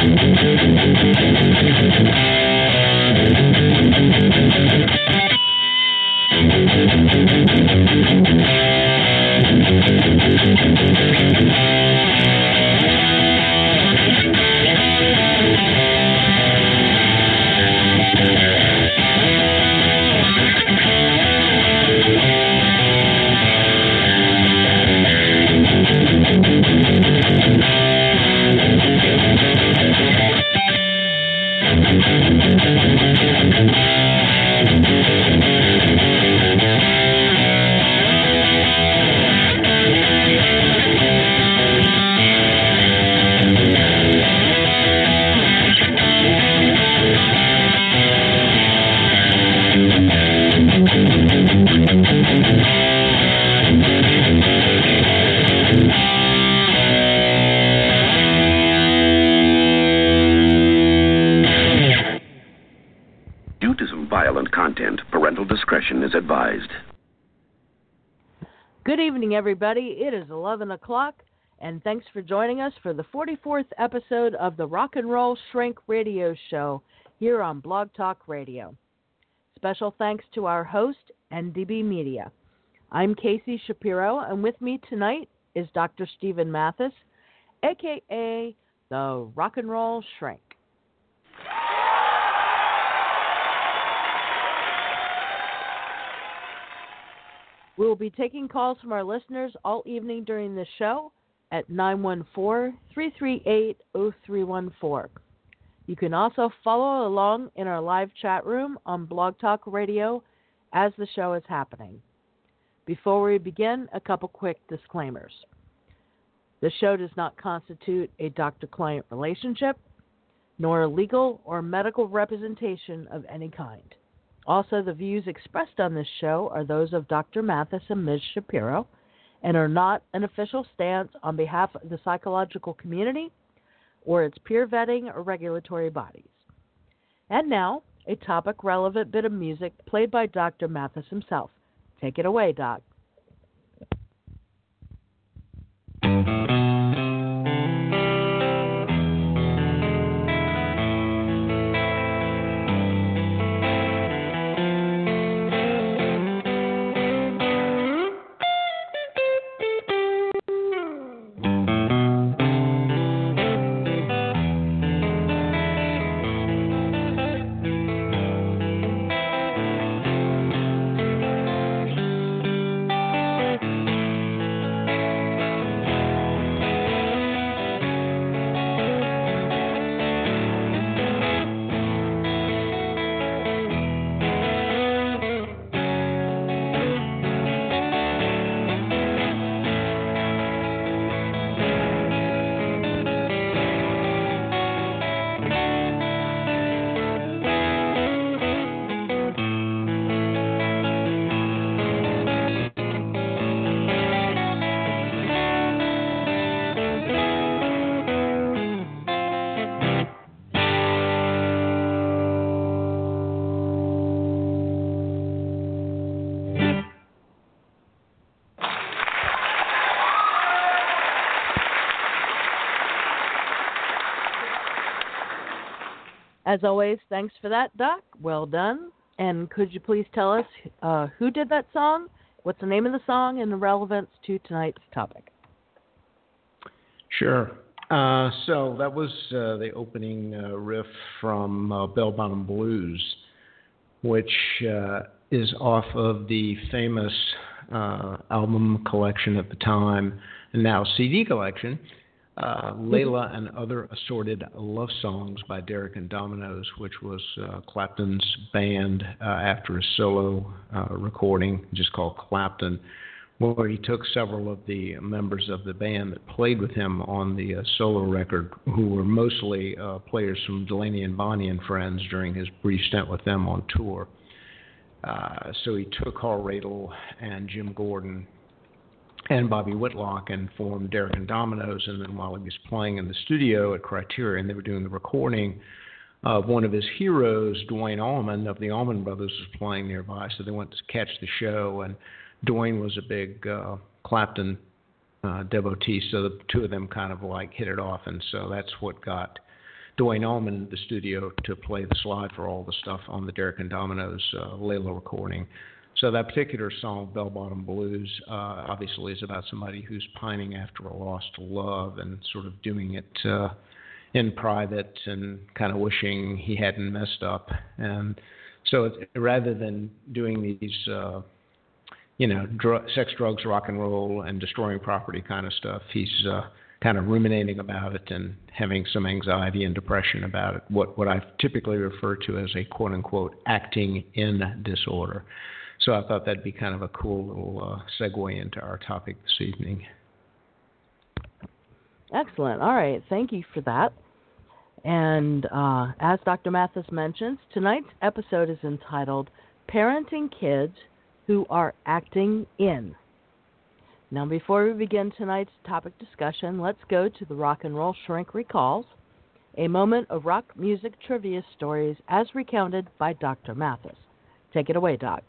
Discretion is advised. Good evening, everybody. It is 11 o'clock, and thanks for joining us for the 44th episode of the Rock and Roll Shrink Radio Show here on Blog Talk Radio. Special thanks to our host, NDB Media. I'm Casey Shapiro, and with me tonight is Dr. Stephen Mathis, a.k.a. the Rock and Roll Shrink. We will be taking calls from our listeners all evening during the show at 914-338-0314. You can also follow along in our live chat room on Blog Talk Radio as the show is happening. Before we begin, a couple quick disclaimers. The show does not constitute a doctor-client relationship, nor a legal or medical representation of any kind. Also, the views expressed on this show are those of Dr. Mathis and Ms. Shapiro and are not an official stance on behalf of the psychological community or its peer vetting or regulatory bodies. And now, a topic-relevant bit of music played by Dr. Mathis himself. Take it away, Doc. As always, thanks for that, Doc. Well done. And could you please tell us who did that song, what's the name of the song, and the relevance to tonight's topic? Sure. So that was the opening riff from Bell Bottom Blues, which is off of the famous album collection at the time, and now CD collection, Layla and Other Assorted Love Songs by Derek and Dominoes, which was Clapton's band after a solo recording just called Clapton, where he took several of the members of the band that played with him on the solo record, who were mostly players from Delaney and Bonnie and Friends during his brief stint with them on tour. So he took Carl Radle and Jim Gordon and Bobby Whitlock and formed Derek and Dominoes, and then while he was playing in the studio at Criterion, they were doing the recording of one of his heroes, Duane Allman of the Allman Brothers, was playing nearby, so they went to catch the show, and Duane was a big Clapton devotee, so the two of them kind of like hit it off, and so that's what got Dwayne Allman in the studio to play the slide for all the stuff on the Derek and Domino's Layla recording. So that particular song, Bell Bottom Blues, obviously is about somebody who's pining after a lost love and sort of doing it in private and kind of wishing he hadn't messed up. And so rather than doing these, sex, drugs, rock and roll, and destroying property kind of stuff, he's kind of ruminating about it and having some anxiety and depression about it, what I typically refer to as a quote-unquote acting in disorder. So I thought that'd be kind of a cool little segue into our topic this evening. Excellent. All right. Thank you for that. And as Dr. Mathis mentions, tonight's episode is entitled Parenting Kids Who Are Acting In. Now, before we begin tonight's topic discussion, let's go to the Rock and Roll Shrink Recalls, a moment of rock music trivia stories as recounted by Dr. Mathis. Take it away, Doc.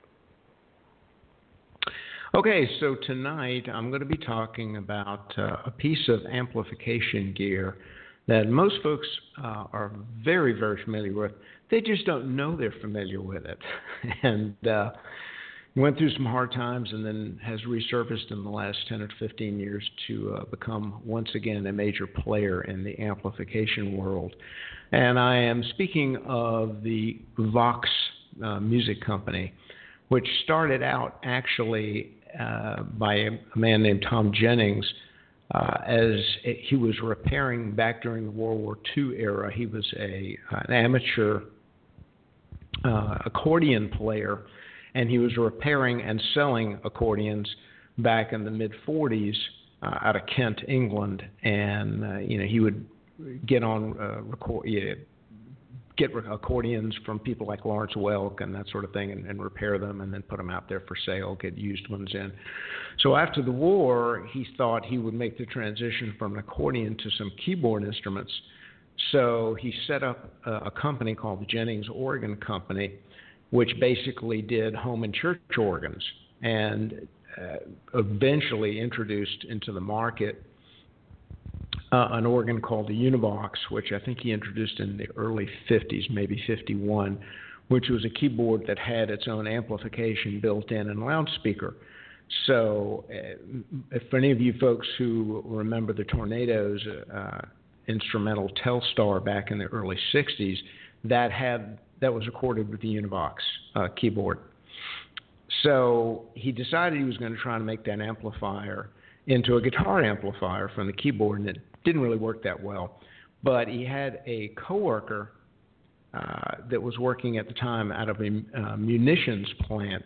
Okay, so tonight I'm going to be talking about a piece of amplification gear that most folks are very, very familiar with. They just don't know they're familiar with it. And went through some hard times and then has resurfaced in the last 10 or 15 years to become once again a major player in the amplification world. And I am speaking of the Vox Music Company, which started out actually by a man named Tom Jennings as he was repairing back during the World War II era. He was an amateur accordion player, and he was repairing and selling accordions back in the mid-40s out of Kent, England. And he would get on get accordions from people like Lawrence Welk and that sort of thing, and repair them and then put them out there for sale, get used ones in. So after the war, he thought he would make the transition from an accordion to some keyboard instruments. So he set up a company called the Jennings Organ Company, which basically did home and church organs, and eventually introduced into the market an organ called the Univox, which I think he introduced in the early 50s, maybe 51, which was a keyboard that had its own amplification built in and loudspeaker. So if any of you folks who remember the Tornadoes instrumental Telstar back in the early 60s, that was recorded with the Univox keyboard. So he decided he was going to try to make that amplifier into a guitar amplifier from the keyboard, and it didn't really work that well. But he had a coworker that was working at the time out of a munitions plant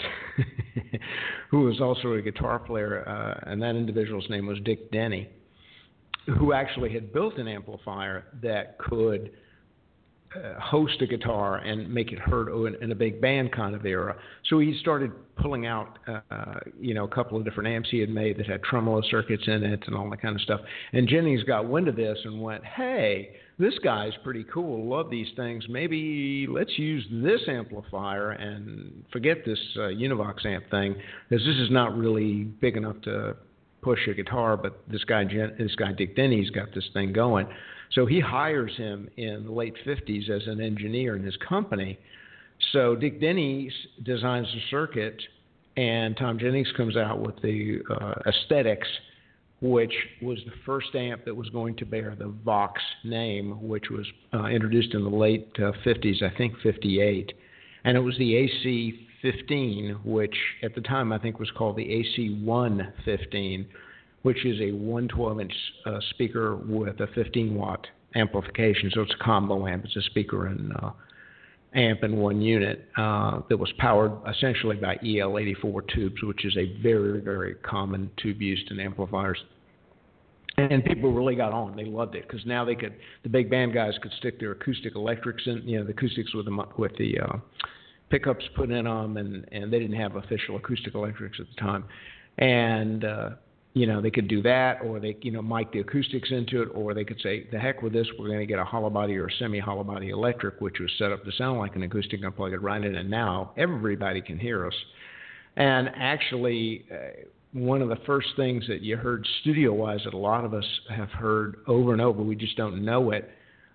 who was also a guitar player, and that individual's name was Dick Denny, who actually had built an amplifier that could host a guitar and make it heard in a big band kind of era. So he started pulling out, a couple of different amps he had made that had tremolo circuits in it and all that kind of stuff. And Jennings got wind of this and went, hey, this guy's pretty cool. Love these things. Maybe let's use this amplifier and forget this Univox amp thing, because this is not really big enough to push a guitar, but this guy Dick Denny's got this thing going. So he hires him in the late 50s as an engineer in his company. So Dick Denny designs the circuit, and Tom Jennings comes out with the Aesthetics, which was the first amp that was going to bear the Vox name, which was introduced in the late 50s, I think 58. And it was the AC-15, which at the time I think was called the AC-115, which is a 112-inch speaker with a 15-watt amplification. So it's a combo amp. It's a speaker and amp in one unit that was powered essentially by EL-84 tubes, which is a very, very common tube used in amplifiers. And people really got on. They loved it because now the big band guys could stick their acoustic electrics in, the acoustics with the pickups put in them, and they didn't have official acoustic electrics at the time. And they could do that, or they, mic the acoustics into it, or they could say, the heck with this, we're going to get a hollow body or a semi-hollow body electric, which was set up to sound like an acoustic, and plug it right in, and now everybody can hear us. And actually, one of the first things that you heard studio-wise that a lot of us have heard over and over, we just don't know it,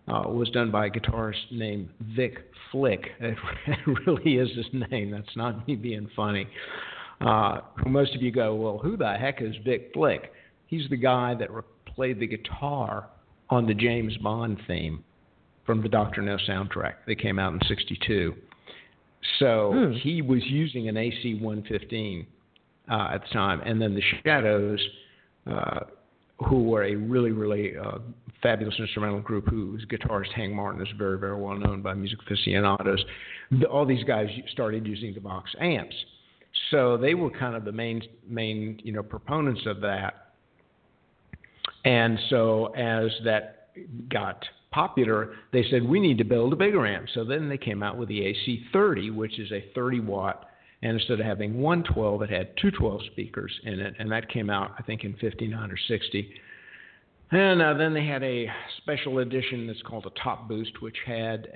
was done by a guitarist named Vic Flick. It really is his name. That's not me being funny. Most of you go, well, who the heck is Vic Flick? He's the guy that played the guitar on the James Bond theme from the Dr. No soundtrack that came out in '62. So he was using an AC-115 at the time. And then the Shadows, who were a really, really fabulous instrumental group whose guitarist Hank Martin is very, very well known by music aficionados. All these guys started using the Vox amps. So they were kind of the main proponents of that. And so as that got popular, they said, we need to build a bigger amp. So then they came out with the AC-30, which is a 30-watt, and instead of having one 12, it had two 12 speakers in it, and that came out, I think, in '59 or '60. And then they had a special edition that's called a Top Boost, which had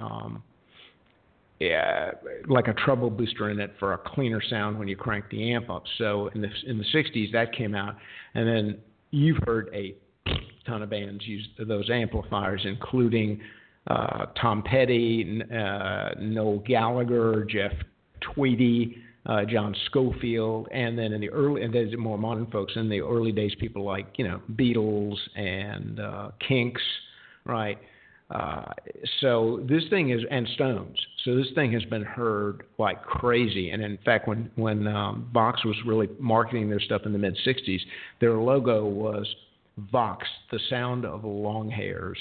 like a treble booster in it for a cleaner sound when you crank the amp up. So in the '60s, that came out, and then you've heard a ton of bands use those amplifiers, including Tom Petty, Noel Gallagher, Jeff Tweedy, John Scofield, and then in the early, and there's more modern folks in the early days, people like Beatles and Kinks, right? So this thing is, and Stones. So this thing has been heard like crazy. And in fact, when Vox was really marketing their stuff in the mid '60s, their logo was Vox, the sound of long hairs,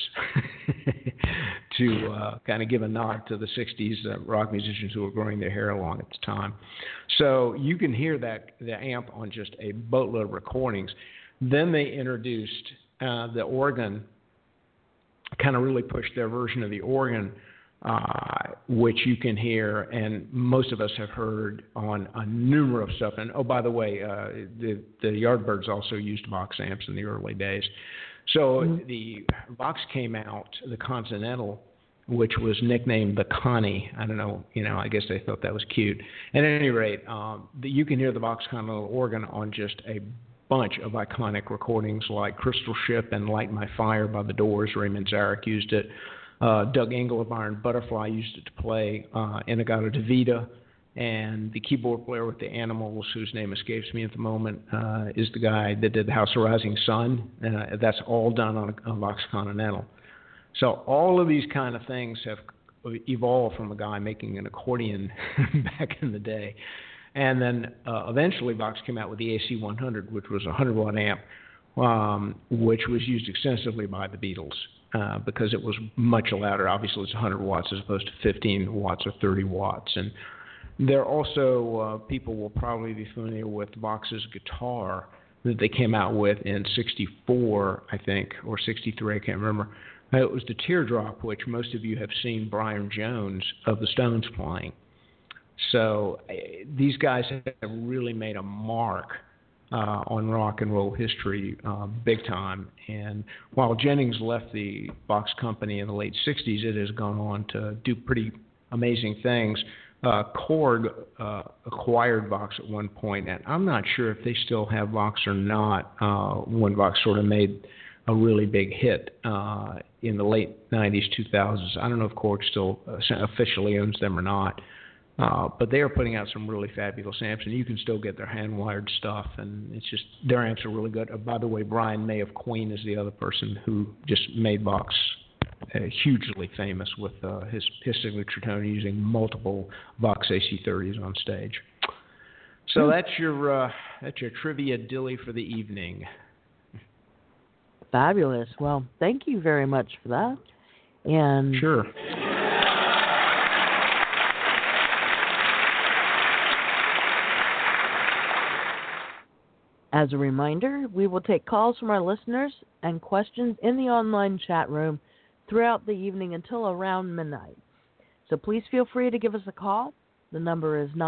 to kind of give a nod to the '60s rock musicians who were growing their hair long at the time. So you can hear the amp on just a boatload of recordings. Then they introduced the organ, kind of really pushed their version of the organ, which you can hear, and most of us have heard on a numerous stuff. And oh, by the way, the Yardbirds also used Vox amps in the early days. So the Vox came out, the Continental, which was nicknamed the Connie. I don't know, I guess they thought that was cute. At any rate, you can hear the Vox Continental organ on just a bunch of iconic recordings like Crystal Ship and Light My Fire by the Doors. Raymond Zarek used it. Doug Engel of Iron Butterfly used it to play Inagata Devita, and the keyboard player with the Animals, whose name escapes me at the moment, is the guy that did House of Rising Sun. That's all done on a Vox Continental. So all of these kind of things have evolved from a guy making an accordion back in the day. And then eventually Vox came out with the AC-100, which was a 100-watt amp, which was used extensively by the Beatles. Because it was much louder. Obviously, it's 100 watts as opposed to 15 watts or 30 watts. And there also, people will probably be familiar with Vox's guitar that they came out with in '64, I think, or '63, I can't remember. It was the Teardrop, which most of you have seen Brian Jones of the Stones playing. So these guys have really made a mark on rock and roll history big time. And while Jennings left the Vox company in the late '60s, it has gone on to do pretty amazing things. Korg acquired Vox at one point, and I'm not sure if they still have Vox or not when Vox sort of made a really big hit in the late '90s, 2000s. I don't know if Korg still officially owns them or not. But they are putting out some really fabulous amps, and you can still get their hand-wired stuff, and it's just, their amps are really good. By the way, Brian May of Queen is the other person who just made Vox hugely famous with his signature tone, using multiple Vox AC-30s on stage. So that's your trivia dilly for the evening. Fabulous. Well, thank you very much for that. And sure. As a reminder, we will take calls from our listeners and questions in the online chat room throughout the evening until around midnight. So please feel free to give us a call. The number is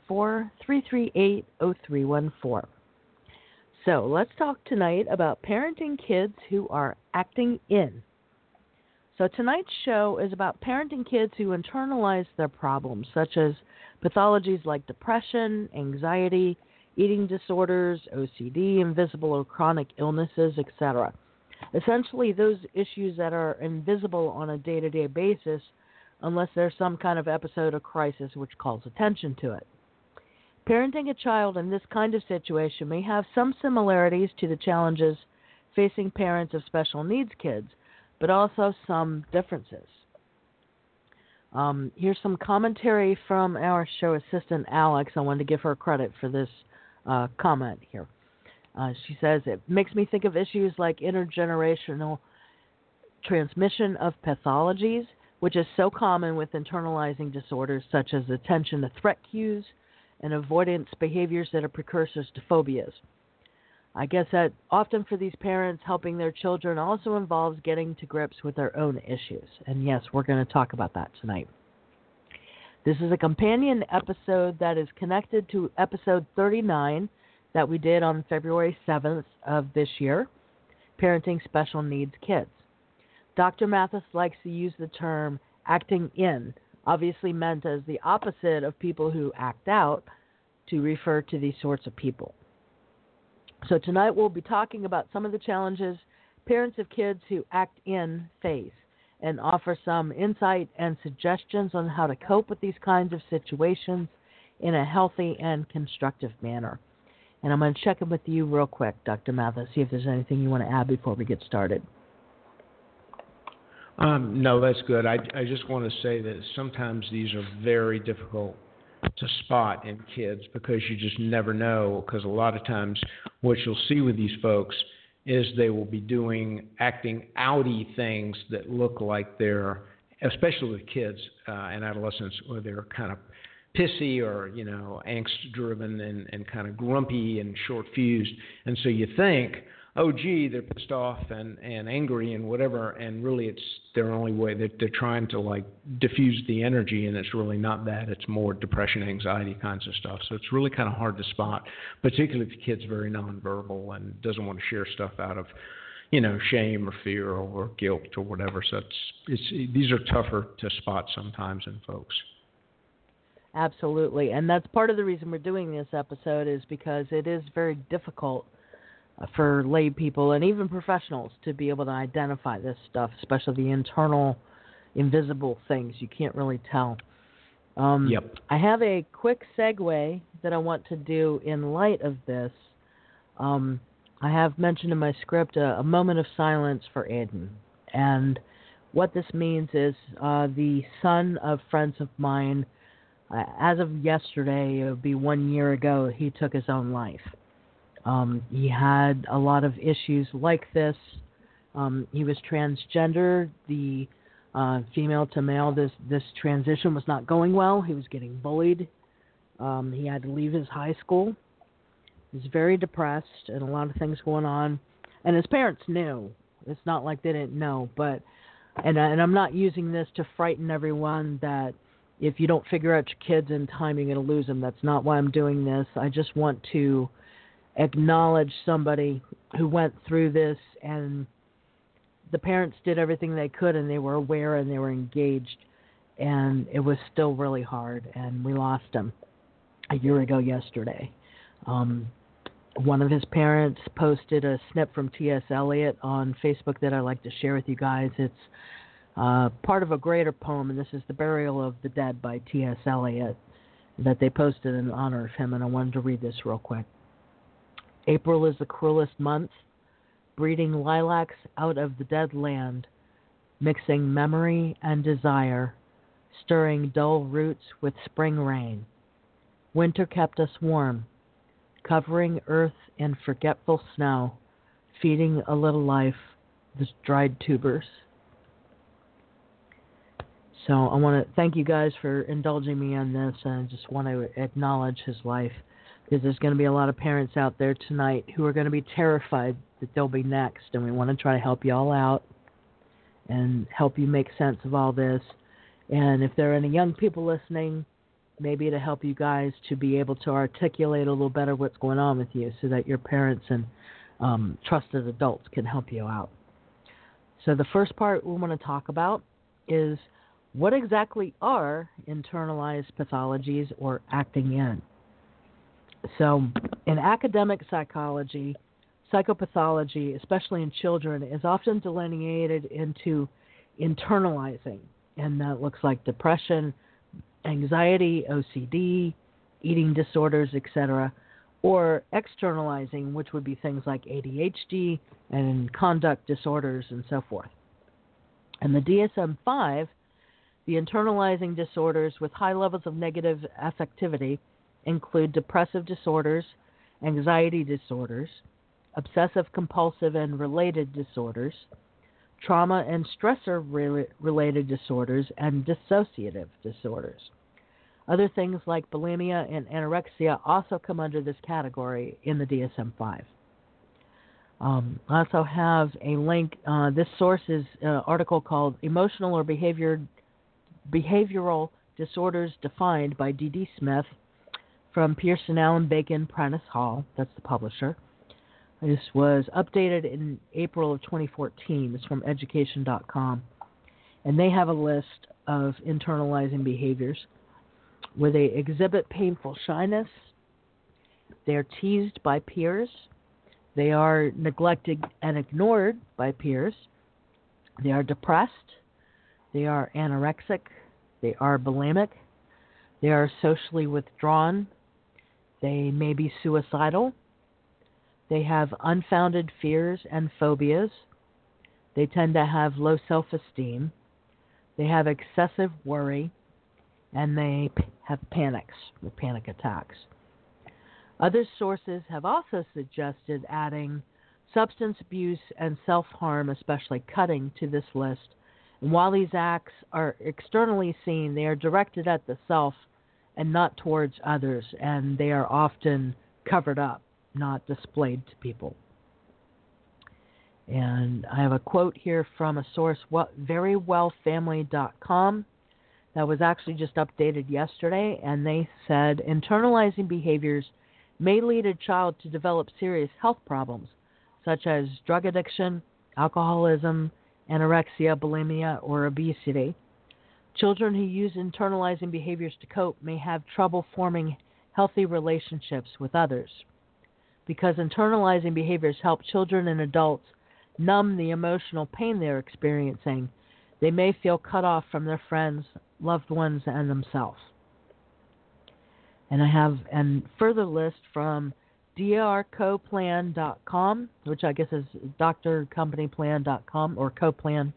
914-338-0314. So let's talk tonight about parenting kids who are acting in. So tonight's show is about parenting kids who internalize their problems, such as pathologies like depression, anxiety, eating disorders, OCD, invisible or chronic illnesses, etc. Essentially, those issues that are invisible on a day-to-day basis unless there's some kind of episode or crisis which calls attention to it. Parenting a child in this kind of situation may have some similarities to the challenges facing parents of special needs kids, but also some differences. Here's some commentary from our show assistant, Alex. I wanted to give her credit for this comment here. She says, it makes me think of issues like intergenerational transmission of pathologies, which is so common with internalizing disorders such as attention to threat cues and avoidance behaviors that are precursors to phobias. I guess that often for these parents, helping their children also involves getting to grips with their own issues. And yes, we're going to talk about that tonight. This is a companion episode that is connected to episode 39 that we did on February 7th of this year, Parenting Special Needs Kids. Dr. Mathis likes to use the term acting in, obviously meant as the opposite of people who act out, to refer to these sorts of people. So tonight we'll be talking about some of the challenges parents of kids who act in face and offer some insight and suggestions on how to cope with these kinds of situations in a healthy and constructive manner. And I'm going to check in with you real quick, Dr. Mathis, see if there's anything you want to add before we get started. No, that's good. I just want to say that sometimes these are very difficult to spot in kids because you just never know, because a lot of times what you'll see with these folks is they will be doing acting outy things that look like they're, especially with kids and adolescents, where they're kind of pissy or, angst driven and kind of grumpy and short fused. And so you think, oh, gee, they're pissed off and angry and whatever, and really it's their only way. They're trying to, diffuse the energy, and it's really not that. It's more depression, anxiety kinds of stuff. So it's really kind of hard to spot, particularly if the kid's very nonverbal and doesn't want to share stuff out of, shame or fear or guilt or whatever. So these are tougher to spot sometimes in folks. Absolutely, and that's part of the reason we're doing this episode is because it is very difficult for lay people and even professionals to be able to identify this stuff, especially the internal, invisible things you can't really tell. Yep. I have a quick segue that I want to do in light of this. I have mentioned in my script a moment of silence for Aiden. And what this means is the son of friends of mine, as of yesterday, it would be 1 year ago, he took his own life. He had a lot of issues like this. He was transgender, the female to male. This transition was not going well. He was getting bullied. He had to leave his high school. He was very depressed and a lot of things going on. And his parents knew. It's not like they didn't know. And I'm not using this to frighten everyone that if you don't figure out your kids in time, you're going to lose them. That's not why I'm doing this. I just want to acknowledge somebody who went through this, and the parents did everything they could, and they were aware and they were engaged, and it was still really hard, and we lost him a year ago yesterday. One of his parents posted a snip from T.S. Eliot on Facebook that I'd like to share with you guys. It's part of a greater poem, and this is The Burial of the Dead by T.S. Eliot that they posted in honor of him, and I wanted to read this real quick. April is the cruelest month, breeding lilacs out of the dead land, mixing memory and desire, stirring dull roots with spring rain. Winter kept us warm, covering earth in forgetful snow, feeding a little life, the dried tubers. So I want to thank you guys for indulging me on this, and I just want to acknowledge his life. Because there's going to be a lot of parents out there tonight who are going to be terrified that they'll be next, and we want to try to help you all out and help you make sense of all this. And if there are any young people listening, maybe to help you guys to be able to articulate a little better what's going on with you so that your parents and trusted adults can help you out. So the first part we want to talk about is what exactly are internalized pathologies or acting in? So in academic psychology, psychopathology, especially in children, is often delineated into internalizing, and that looks like depression, anxiety, OCD, eating disorders, etc., or externalizing, which would be things like ADHD and conduct disorders and so forth. And the DSM-5, the internalizing disorders with high levels of negative affectivity include depressive disorders, anxiety disorders, obsessive-compulsive and related disorders, trauma and stressor-related disorders, and dissociative disorders. Other things like bulimia and anorexia also come under this category in the DSM-5. I also have a link. This source is an article called Emotional or Behavioral Disorders Defined by D.D. Smith from Pearson Allen Bacon Prentice Hall. That's the publisher. This was updated in April of 2014. It's from education.com. And they have a list of internalizing behaviors where they exhibit painful shyness, they are teased by peers, they are neglected and ignored by peers, they are depressed, they are anorexic, they are bulimic, they are socially withdrawn, they may be suicidal, they have unfounded fears and phobias, they tend to have low self-esteem, they have excessive worry, and they have panics or panic attacks. Other sources have also suggested adding substance abuse and self-harm, especially cutting, to this list. And while these acts are externally seen, they are directed at the self and not towards others, and they are often covered up, not displayed to people. And I have a quote here from a source, verywellfamily.com. That was actually just updated yesterday, and they said internalizing behaviors may lead a child to develop serious health problems, such as drug addiction, alcoholism, anorexia, bulimia, or obesity. Children who use internalizing behaviors to cope may have trouble forming healthy relationships with others. Because internalizing behaviors help children and adults numb the emotional pain they're experiencing, they may feel cut off from their friends, loved ones, and themselves. And I have a further list from drcoplan.com, which I guess is drcompanyplan.com or Coplan.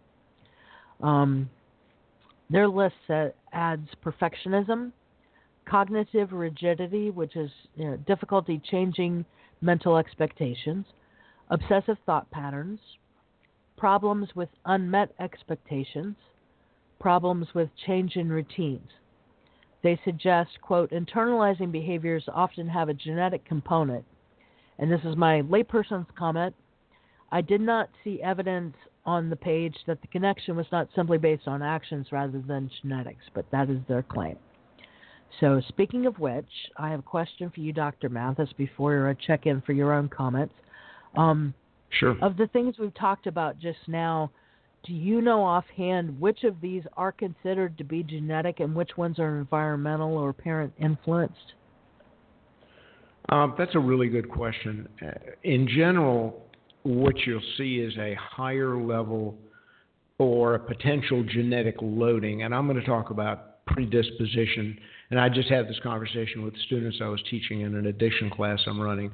Their list adds perfectionism, cognitive rigidity, which is difficulty changing mental expectations, obsessive thought patterns, problems with unmet expectations, problems with change in routines. They suggest, quote, internalizing behaviors often have a genetic component. And this is my layperson's comment. I did not see evidence on the page that the connection was not simply based on actions rather than genetics, but that is their claim. So speaking of which, I have a question for you, Dr. Mathis, before I check in for your own comments. Sure. Of the things we've talked about just now, do you know offhand which of these are considered to be genetic and which ones are environmental or parent influenced? That's a really good question. In general, what you'll see is a higher level or a potential genetic loading, and I'm going to talk about predisposition. And I just had this conversation with students I was teaching in an addiction class I'm running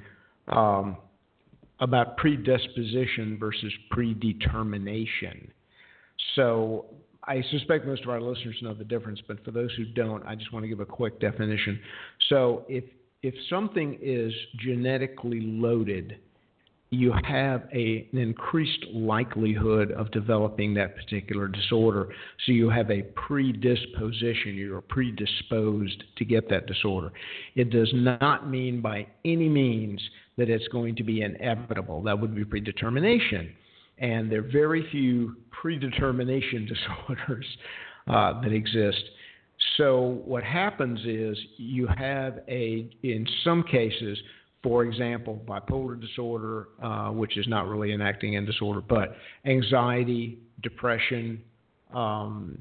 about predisposition versus predetermination. So I suspect most of our listeners know the difference, but for those who don't, I just want to give a quick definition. So if something is genetically loaded, you have an increased likelihood of developing that particular disorder. So you have a predisposition. You're predisposed to get that disorder. It does not mean by any means that it's going to be inevitable. That would be predetermination. And there are very few predetermination disorders that exist. So what happens is you have in some cases, for example, bipolar disorder, which is not really an acting end disorder, but anxiety, depression, low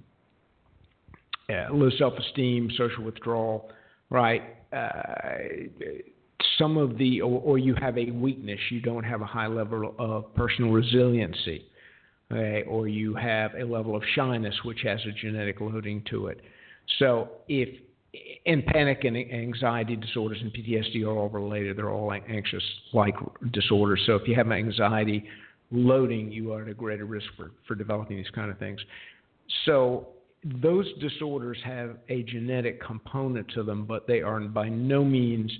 self-esteem, social withdrawal, right? some of the, or you have a weakness, you don't have a high level of personal resiliency, okay? Or you have a level of shyness, which has a genetic loading to it. So and panic and anxiety disorders and PTSD are all related. They're all anxious-like disorders. So if you have anxiety loading, you are at a greater risk for developing these kind of things. So those disorders have a genetic component to them, but they are by no means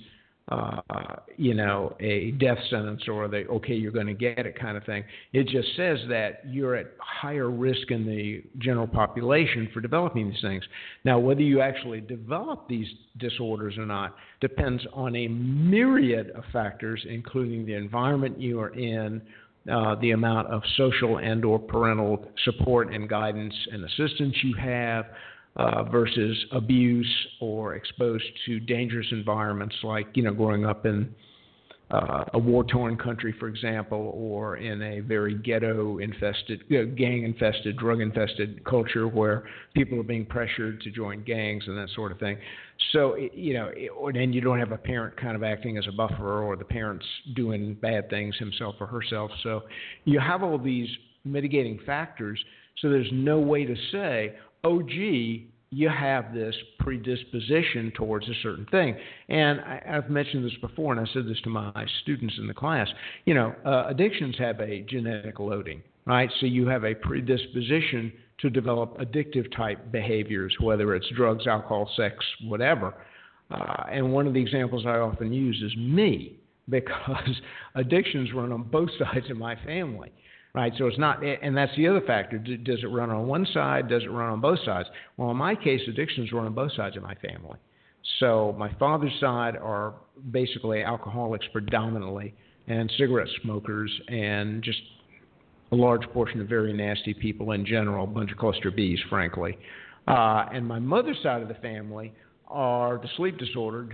a death sentence or you're going to get it kind of thing. It just says that you're at higher risk in the general population for developing these things. Now, whether you actually develop these disorders or not depends on a myriad of factors, including the environment you are in, the amount of social and or parental support and guidance and assistance you have, versus abuse or exposed to dangerous environments like, growing up in a war-torn country, for example, or in a very ghetto-infested, gang-infested, drug-infested culture where people are being pressured to join gangs and that sort of thing. So, or then you don't have a parent kind of acting as a buffer, or the parent's doing bad things himself or herself. So you have all these mitigating factors, so there's no way to say, oh, gee, you have this predisposition towards a certain thing. And I've mentioned this before, and I said this to my students in the class. Addictions have a genetic loading, right? So you have a predisposition to develop addictive type behaviors, whether it's drugs, alcohol, sex, whatever. And one of the examples I often use is me, because addictions run on both sides of my family. Right, so it's not, and that's the other factor. Does it run on one side? Does it run on both sides? Well, in my case, addictions run on both sides of my family. So my father's side are basically alcoholics predominantly, and cigarette smokers, and just a large portion of very nasty people in general, a bunch of cluster Bs, frankly. And my mother's side of the family are the sleep disordered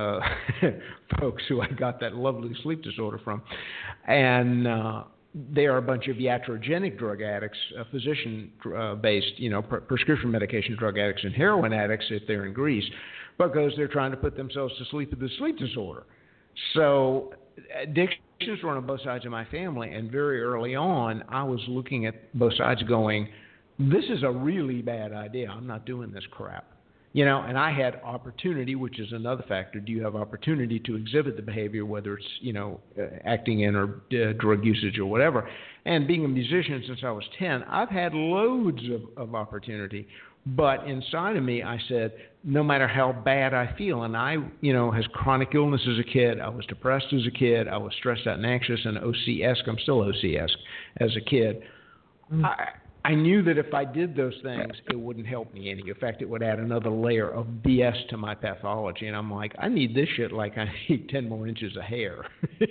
folks who I got that lovely sleep disorder from, and they are a bunch of iatrogenic drug addicts, physician-based, prescription medication drug addicts and heroin addicts if they're in Greece, because they're trying to put themselves to sleep with the sleep disorder. So addictions run on both sides of my family, and very early on, I was looking at both sides going, this is a really bad idea. I'm not doing this crap. And I had opportunity, which is another factor. Do you have opportunity to exhibit the behavior, whether it's, acting in or drug usage or whatever? And being a musician since I was 10, I've had loads of opportunity. But inside of me, I said, no matter how bad I feel, and I, has chronic illness as a kid, I was depressed as a kid, I was stressed out and anxious and OC-esque. I'm still OC-esque as a kid. I knew that if I did those things, it wouldn't help me any. In fact, it would add another layer of BS to my pathology. And I'm like, I need this shit like I need 10 more inches of hair.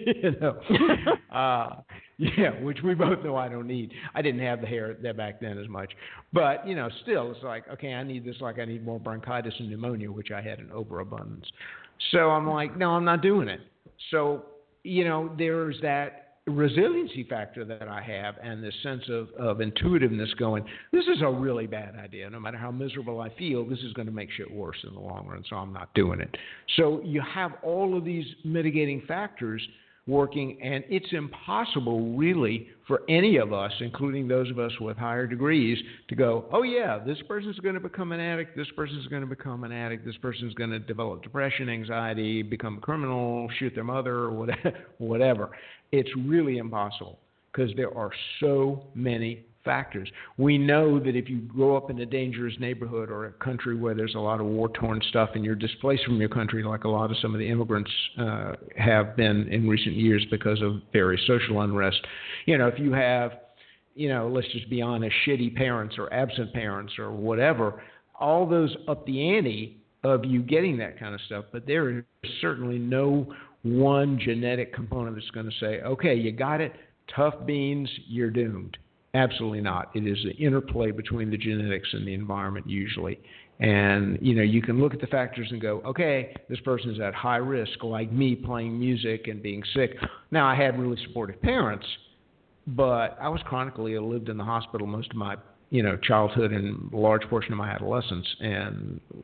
Which we both know I don't need. I didn't have the hair there back then as much. But, still, it's like, okay, I need this like I need more bronchitis and pneumonia, which I had in overabundance. So I'm like, no, I'm not doing it. So, there's that resiliency factor that I have, and this sense of intuitiveness going, this is a really bad idea. No matter how miserable I feel, this is going to make shit worse in the long run, so I'm not doing it. So you have all of these mitigating factors working, and it's impossible really for any of us, including those of us with higher degrees, to go, oh yeah, this person's going to become an addict, this person's going to become an addict, this person's going to develop depression, anxiety, become a criminal, shoot their mother, or whatever. It's really impossible because there are so many factors. We know that if you grow up in a dangerous neighborhood or a country where there's a lot of war-torn stuff and you're displaced from your country, like a lot of some of the immigrants have been in recent years because of various social unrest, if you have, let's just be honest, shitty parents or absent parents or whatever, all those up the ante of you getting that kind of stuff. But there is certainly no one genetic component that's going to say, okay, you got it, tough beans, you're doomed. Absolutely not. It is the interplay between the genetics and the environment usually. And, you can look at the factors and go, okay, this person is at high risk, like me playing music and being sick. Now, I had really supportive parents, but I was chronically ill, lived in the hospital most of my, childhood and a large portion of my adolescence. And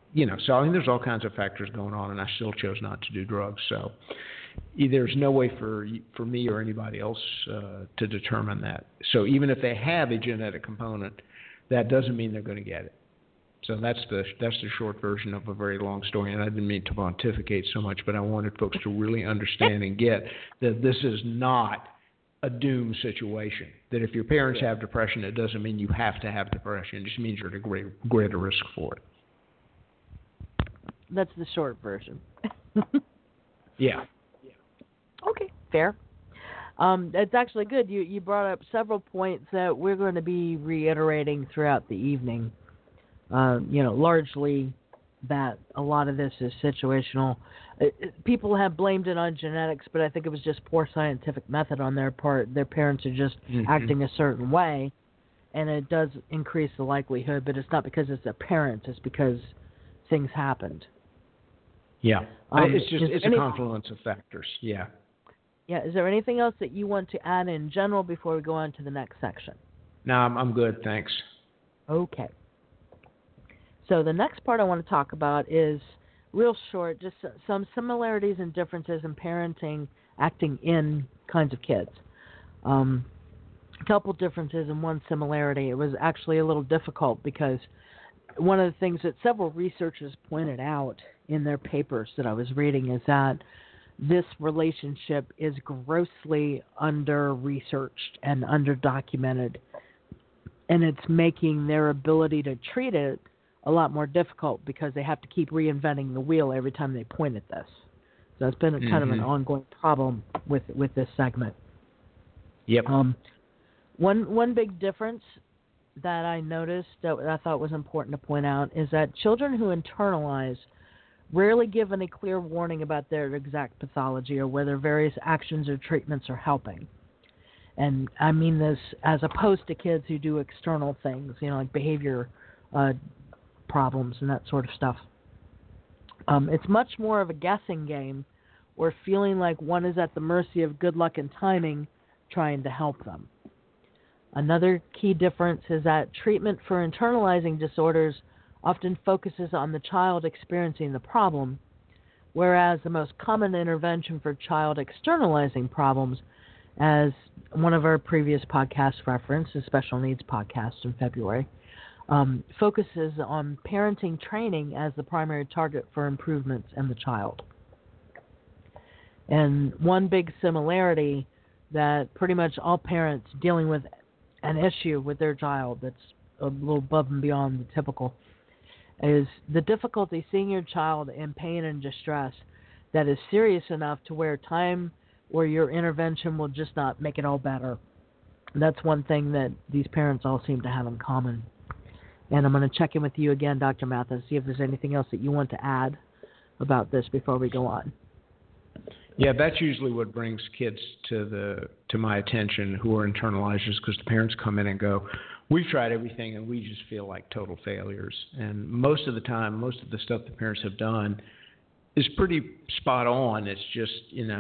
So I mean, there's all kinds of factors going on, and I still chose not to do drugs. So there's no way for me or anybody else to determine that. So even if they have a genetic component, that doesn't mean they're going to get it. So that's the short version of a very long story, and I didn't mean to pontificate so much, but I wanted folks to really understand and get that this is not a doom situation. That if your parents have depression, it doesn't mean you have to have depression. It just means you're at a greater risk for it. That's the short version. Yeah. Okay, fair. It's actually good. You brought up several points that we're going to be reiterating throughout the evening. Largely that a lot of this is situational. People have blamed it on genetics, but I think it was just poor scientific method on their part. Their parents are just acting a certain way, and it does increase the likelihood, but it's not because it's a parent. It's because things happened. Yeah. It's a confluence of factors. Yeah. Yeah. Is there anything else that you want to add in general before we go on to the next section? No, I'm good. Thanks. Okay. So the next part I want to talk about is real short, just some similarities and differences in parenting, acting in kinds of kids. A couple differences and one similarity. It was actually a little difficult because one of the things that several researchers pointed out in their papers that I was reading is that this relationship is grossly under-researched and under-documented, and it's making their ability to treat it a lot more difficult because they have to keep reinventing the wheel every time they point at this. So it's been kind of an ongoing problem with this segment. Yep. One big difference that I noticed that I thought was important to point out is that children who internalize rarely give any clear warning about their exact pathology or whether various actions or treatments are helping. And I mean this as opposed to kids who do external things, like behavior problems and that sort of stuff. It's much more of a guessing game or feeling like one is at the mercy of good luck and timing trying to help them. Another key difference is that treatment for internalizing disorders often focuses on the child experiencing the problem, whereas the most common intervention for child externalizing problems, as one of our previous podcasts referenced, the Special Needs podcast in February, focuses on parenting training as the primary target for improvements in the child. And one big similarity that pretty much all parents dealing with an issue with their child that's a little above and beyond the typical is the difficulty seeing your child in pain and distress that is serious enough to where time or your intervention will just not make it all better. That's one thing that these parents all seem to have in common. And I'm going to check in with you again, Dr. Mathis, see if there's anything else that you want to add about this before we go on. Yeah, that's usually what brings kids to my attention who are internalizers, because the parents come in and go, we've tried everything and we just feel like total failures. And most of the time, most of the stuff the parents have done is pretty spot on. It's just,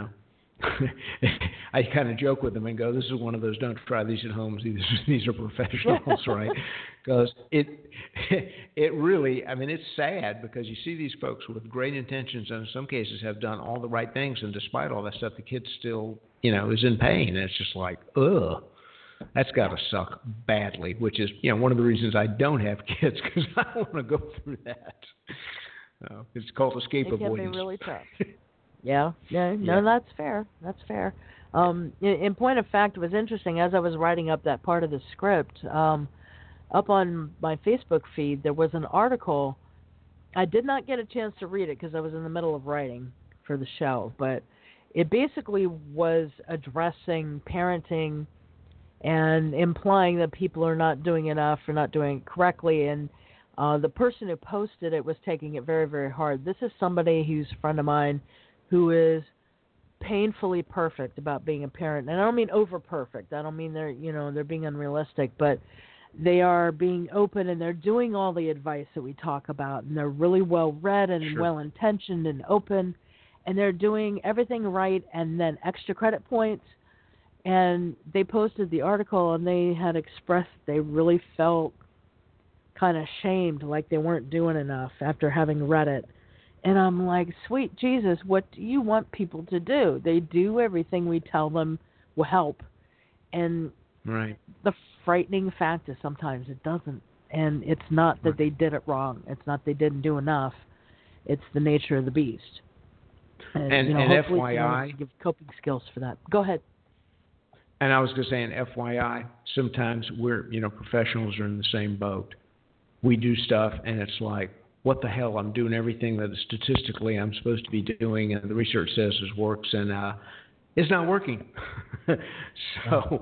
I kind of joke with them and go, this is one of those don't try these at home. These are professionals, right? Because it really, it's sad because you see these folks with great intentions and in some cases have done all the right things, and despite all that stuff, the kid still, is in pain. And it's just like, ugh, that's got to suck badly, which is, one of the reasons I don't have kids, because I don't want to go through that. It's called escape avoidance. It can be really tough. Yeah. No, that's fair. That's fair. In point of fact, it was interesting. As I was writing up that part of the script, up on my Facebook feed, there was an article. I did not get a chance to read it because I was in the middle of writing for the show, but it basically was addressing parenting and implying that people are not doing enough or not doing it correctly. And the person who posted it was taking it very, very hard. This is somebody who's a friend of mine who is painfully perfect about being a parent. And I don't mean over perfect. I don't mean they're being unrealistic, but they are being open and they're doing all the advice that we talk about, and they're really well read and Sure. well intentioned and open, and they're doing everything right and then extra credit points. And they posted the article and they had expressed they really felt kind of shamed, like they weren't doing enough after having read it. And I'm like, sweet Jesus, what do you want people to do? They do everything we tell them will help. And right. The frightening fact is sometimes it doesn't. And it's not that they did it wrong. It's not they didn't do enough. It's the nature of the beast. And hopefully, FYI, give coping skills for that. Go ahead. And I was going to say, an FYI, sometimes we're, professionals are in the same boat. We do stuff, and it's like, what the hell? I'm doing everything that statistically I'm supposed to be doing, and the research says it works, and it's not working. So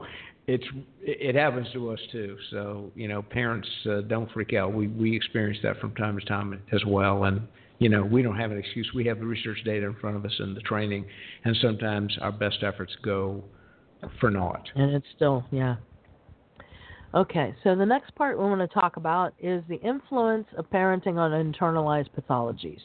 it happens to us too. So parents, don't freak out. We experience that from time to time as well, and we don't have an excuse. We have the research data in front of us and the training, and sometimes our best efforts go for naught. And it's still, yeah. Okay, so the next part we want to talk about is the influence of parenting on internalized pathologies.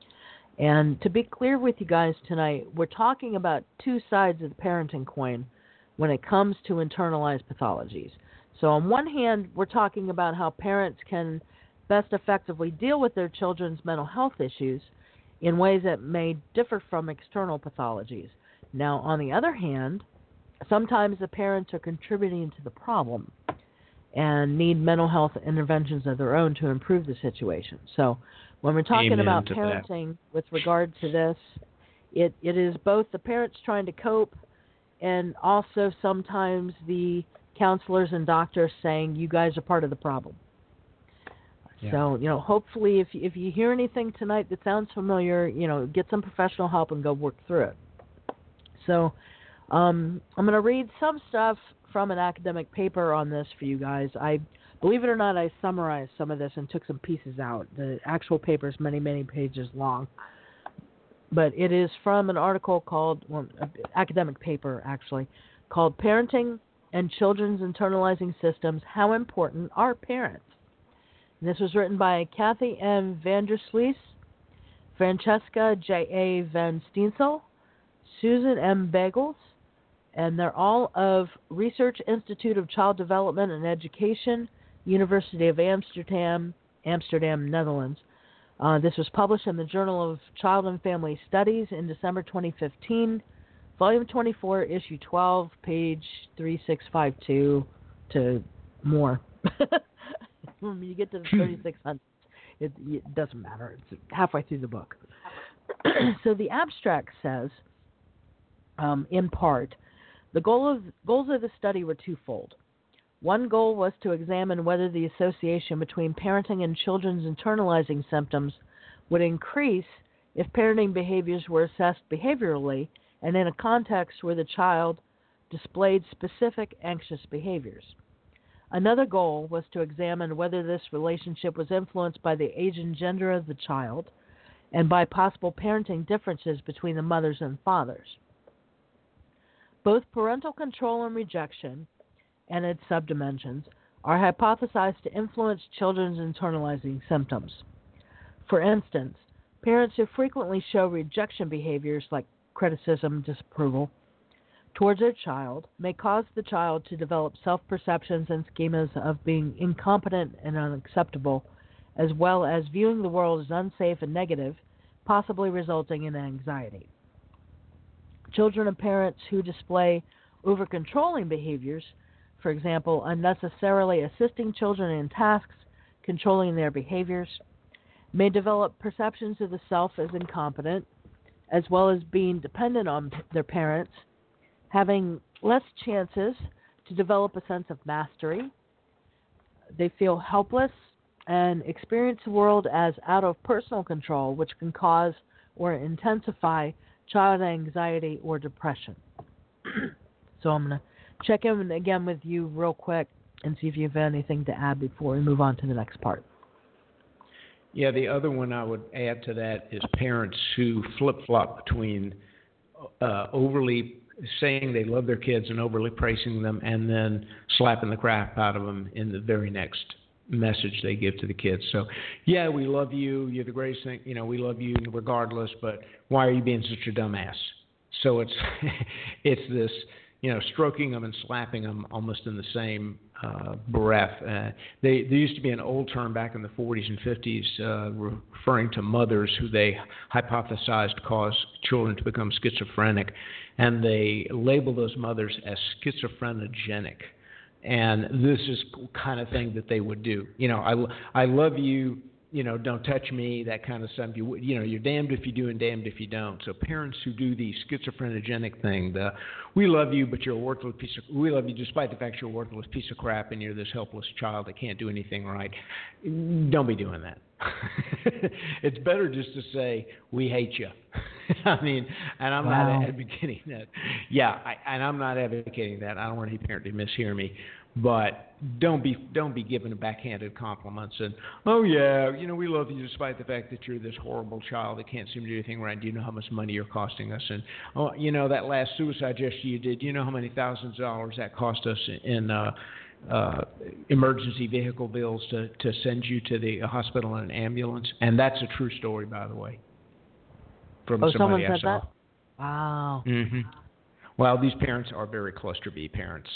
And to be clear with you guys tonight, we're talking about two sides of the parenting coin when it comes to internalized pathologies. So on one hand, we're talking about how parents can best effectively deal with their children's mental health issues in ways that may differ from external pathologies. Now, on the other hand, sometimes the parents are contributing to the problem and need mental health interventions of their own to improve the situation. So when we're talking about parenting with regard to this, it is both the parents trying to cope and also sometimes the counselors and doctors saying, you guys are part of the problem. Yeah. So, hopefully if you hear anything tonight that sounds familiar, get some professional help and go work through it. So I'm going to read some stuff from an academic paper on this for you guys. Believe it or not, I summarized some of this and took some pieces out. The actual paper is many, many pages long. But it is from an article called, academic paper actually, called Parenting and Children's Internalizing Systems, How Important Are Parents? And this was written by Kathy M. Vanderslice, Francesca J.A. Van Steensel, Susan M. Bagels, and they're all of Research Institute of Child Development and Education, University of Amsterdam, Netherlands. This was published in the Journal of Child and Family Studies in December 2015, Volume 24, Issue 12, page 3652 to more. When you get to the 3600, it doesn't matter. It's halfway through the book. So the abstract says, in part, the goals of the study were twofold. One goal was to examine whether the association between parenting and children's internalizing symptoms would increase if parenting behaviors were assessed behaviorally and in a context where the child displayed specific anxious behaviors. Another goal was to examine whether this relationship was influenced by the age and gender of the child and by possible parenting differences between the mothers and fathers. Both parental control and rejection and its subdimensions are hypothesized to influence children's internalizing symptoms. For instance, parents who frequently show rejection behaviors like criticism, disapproval, towards their child may cause the child to develop self-perceptions and schemas of being incompetent and unacceptable, as well as viewing the world as unsafe and negative, possibly resulting in anxiety. Children of parents who display over-controlling behaviors, for example, unnecessarily assisting children in tasks, controlling their behaviors, may develop perceptions of the self as incompetent, as well as being dependent on their parents, having less chances to develop a sense of mastery. They feel helpless and experience the world as out of personal control, which can cause or intensify child anxiety or depression. So I'm going to check in again with you real quick and see if you have anything to add before we move on to the next part. Yeah, the other one I would add to that is parents who flip-flop between overly saying they love their kids and overly praising them and then slapping the crap out of them in the very next message they give to the kids. So, yeah, we love you. You're the greatest thing. We love you regardless, but why are you being such a dumbass? So it's this, stroking them and slapping them almost in the same breath. There used to be an old term back in the 40s and 50s referring to mothers who they hypothesized caused children to become schizophrenic, and they label those mothers as schizophrenic. And this is the kind of thing that they would do. I love you. Don't touch me, that kind of stuff. You're damned if you do and damned if you don't. So parents who do the schizophrenic thing, we love you, but you're a worthless we love you despite the fact you're a worthless piece of crap and you're this helpless child that can't do anything right. Don't be doing that. It's better just to say, we hate you. And I'm not advocating that. Yeah, and I'm not advocating that. I don't want any parent to mishear me. But don't be given backhanded compliments and, oh yeah, we love you despite the fact that you're this horrible child that can't seem to do anything right. Do you know how much money you're costing us? And that last suicide gesture you did, do you know how many thousands of dollars that cost us in emergency vehicle bills to send you to the hospital in an ambulance? And that's a true story, by the way, from somebody I saw. That? Wow. Mm-hmm. Well, these parents are very cluster B parents.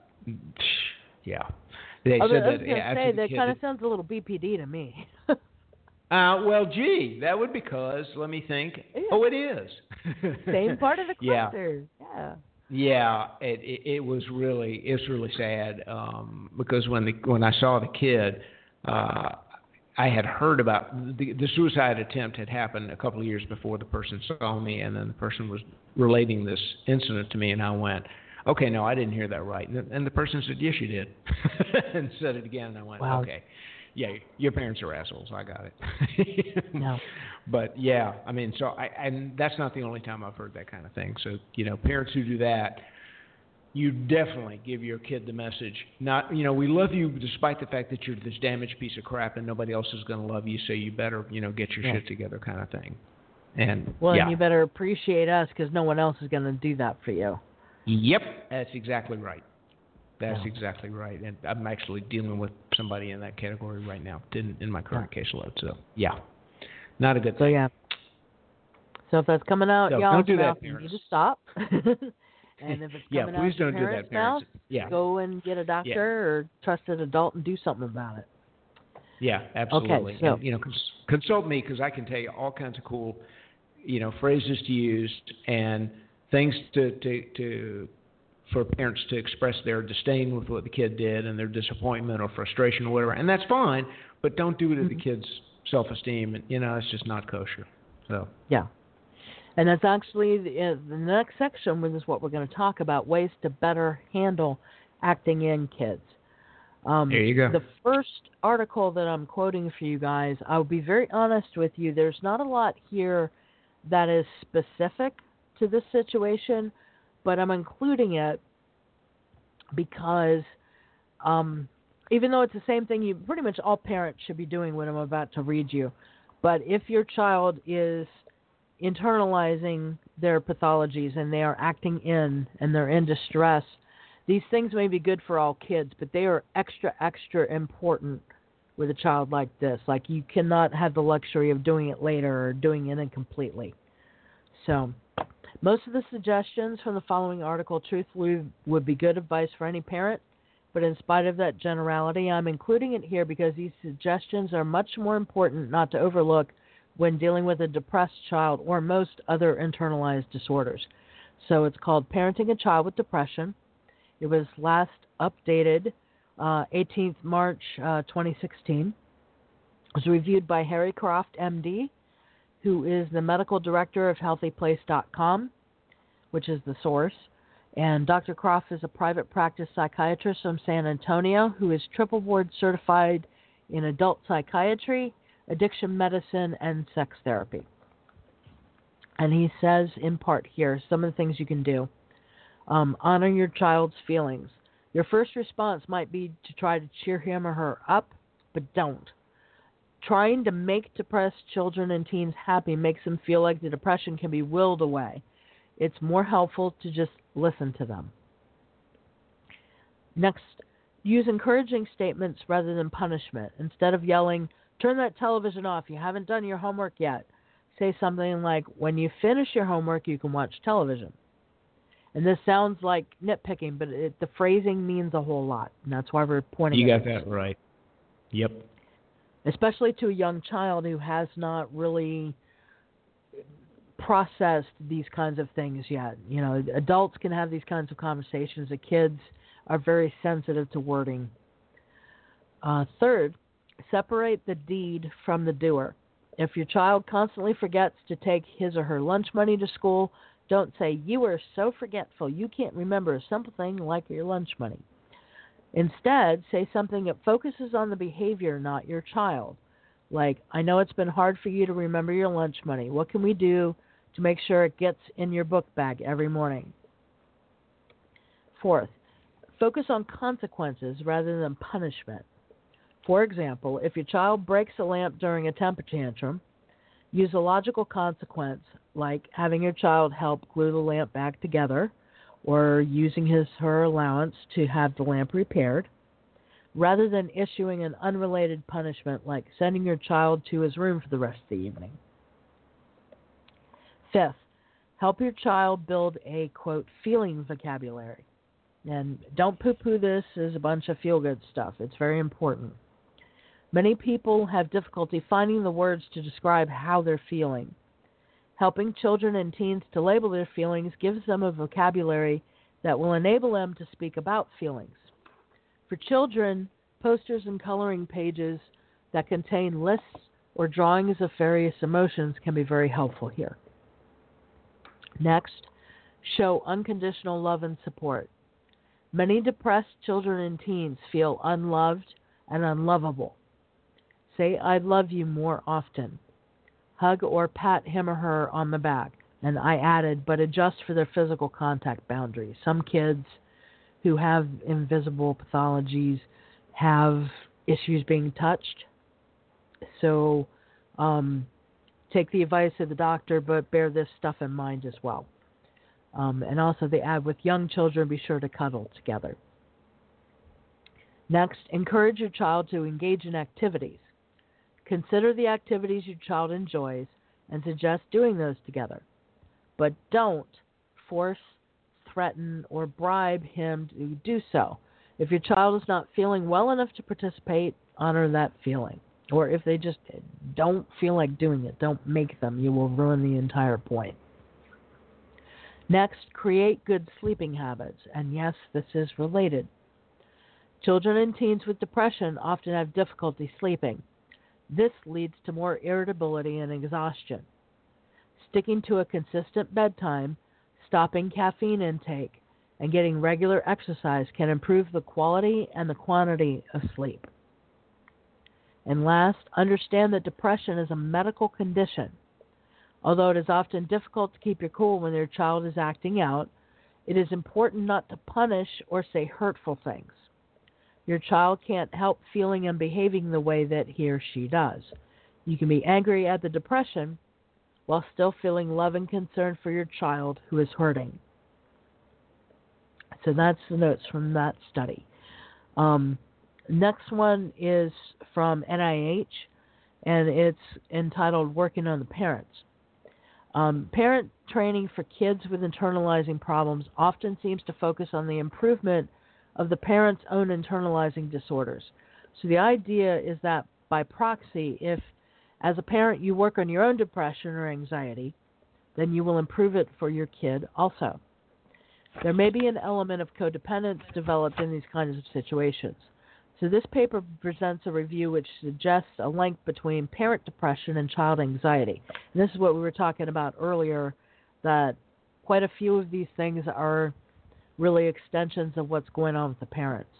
Yeah. They said that. That kind of sounds a little BPD to me. Well, gee, that would be because, let me think. Yeah. Oh, it is. Same part of the cluster. Yeah. Yeah, it's really sad because when I saw the kid, I had heard about the suicide attempt had happened a couple of years before the person saw me, and then the person was relating this incident to me, and I went, okay, no, I didn't hear that right. And the person said, yes, you did, and said it again, and I went, wow. Okay. Yeah, your parents are assholes. I got it. No. But yeah, and that's not the only time I've heard that kind of thing. So, parents who do that, you definitely give your kid the message, not, we love you despite the fact that you're this damaged piece of crap and nobody else is going to love you, so you better, get your shit together kind of thing. And and you better appreciate us because no one else is going to do that for you. Yep, that's exactly right. That's exactly right. And I'm actually dealing with somebody in that category right now in my current caseload. So, yeah, not a good thing. So, yeah. So if that's coming out, y'all, don't do that, parents. You just stop. And if it's coming out, please don't do that, parents. Go and get a doctor or trusted adult and do something about it. Yeah, absolutely. Okay, so, and, consult me because I can tell you all kinds of cool, phrases to use and things for parents to express their disdain with what the kid did and their disappointment or frustration or whatever. And that's fine, but don't do it at the kid's self-esteem. And, it's just not kosher. So yeah. And that's actually the next section, which is what we're going to talk about, ways to better handle acting in kids. There you go. The first article that I'm quoting for you guys, I'll be very honest with you, there's not a lot here that is specific to this situation, but I'm including it because even though it's the same thing, pretty much all parents should be doing what I'm about to read you. But if your child is internalizing their pathologies and they are acting in and they're in distress, these things may be good for all kids, but they are extra, extra important with a child like this. Like, you cannot have the luxury of doing it later or doing it incompletely. So most of the suggestions from the following article, truthfully, would be good advice for any parent, but in spite of that generality, I'm including it here because these suggestions are much more important not to overlook when dealing with a depressed child or most other internalized disorders. So it's called Parenting a Child with Depression. It was last updated 18th March 2016. It was reviewed by Harry Croft, MD, who is the medical director of HealthyPlace.com, which is the source. And Dr. Croft is a private practice psychiatrist from San Antonio who is triple board certified in adult psychiatry, addiction medicine, and sex therapy. And he says, in part here, some of the things you can do. Honor your child's feelings. Your first response might be to try to cheer him or her up, but don't. Trying to make depressed children and teens happy makes them feel like the depression can be willed away. It's more helpful to just listen to them. Next, use encouraging statements rather than punishment. Instead of yelling, turn that television off, you haven't done your homework yet. Say something like, when you finish your homework, you can watch television. And this sounds like nitpicking, but the phrasing means a whole lot, and that's why we're pointing You at got that right. Yep. Especially to a young child who has not really processed these kinds of things yet. You know, adults can have these kinds of conversations. The kids are very sensitive to wording. Third, separate the deed from the doer. If your child constantly forgets to take his or her lunch money to school, don't say, "You are so forgetful, you can't remember a simple thing like your lunch money." Instead, say something that focuses on the behavior, not your child. Like, "I know it's been hard for you to remember your lunch money. What can we do to make sure it gets in your book bag every morning?" Fourth, focus on consequences rather than punishment. For example, if your child breaks a lamp during a temper tantrum, use a logical consequence like having your child help glue the lamp back together or using her allowance to have the lamp repaired, rather than issuing an unrelated punishment like sending your child to his room for the rest of the evening. Fifth, help your child build a, quote, feeling vocabulary. And don't poo-poo this as a bunch of feel-good stuff. It's very important. Many people have difficulty finding the words to describe how they're feeling. Helping children and teens to label their feelings gives them a vocabulary that will enable them to speak about feelings. For children, posters and coloring pages that contain lists or drawings of various emotions can be very helpful here. Next, show unconditional love and support. Many depressed children and teens feel unloved and unlovable. Say, "I love you" more often. Hug or pat him or her on the back. And I added, but adjust for their physical contact boundaries. Some kids who have invisible pathologies have issues being touched. So take the advice of the doctor, but bear this stuff in mind as well. And also they add, with young children, be sure to cuddle together. Next, encourage your child to engage in activities. Consider the activities your child enjoys and suggest doing those together. But don't force, threaten, or bribe him to do so. If your child is not feeling well enough to participate, honor that feeling. Or if they just don't feel like doing it, don't make them. You will ruin the entire point. Next, create good sleeping habits. And yes, this is related. Children and teens with depression often have difficulty sleeping. This leads to more irritability and exhaustion. Sticking to a consistent bedtime, stopping caffeine intake, and getting regular exercise can improve the quality and the quantity of sleep. And last, understand that depression is a medical condition. Although it is often difficult to keep your cool when your child is acting out, it is important not to punish or say hurtful things. Your child can't help feeling and behaving the way that he or she does. You can be angry at the depression while still feeling love and concern for your child who is hurting. So that's the notes from that study. Next one is from NIH, and it's entitled Working on the Parents. Parent training for kids with internalizing problems often seems to focus on the improvement of the parent's own internalizing disorders. So the idea is that by proxy, if as a parent you work on your own depression or anxiety, then you will improve it for your kid also. There may be an element of codependence developed in these kinds of situations. So this paper presents a review which suggests a link between parent depression and child anxiety. And this is what we were talking about earlier, that quite a few of these things are really extensions of what's going on with the parents.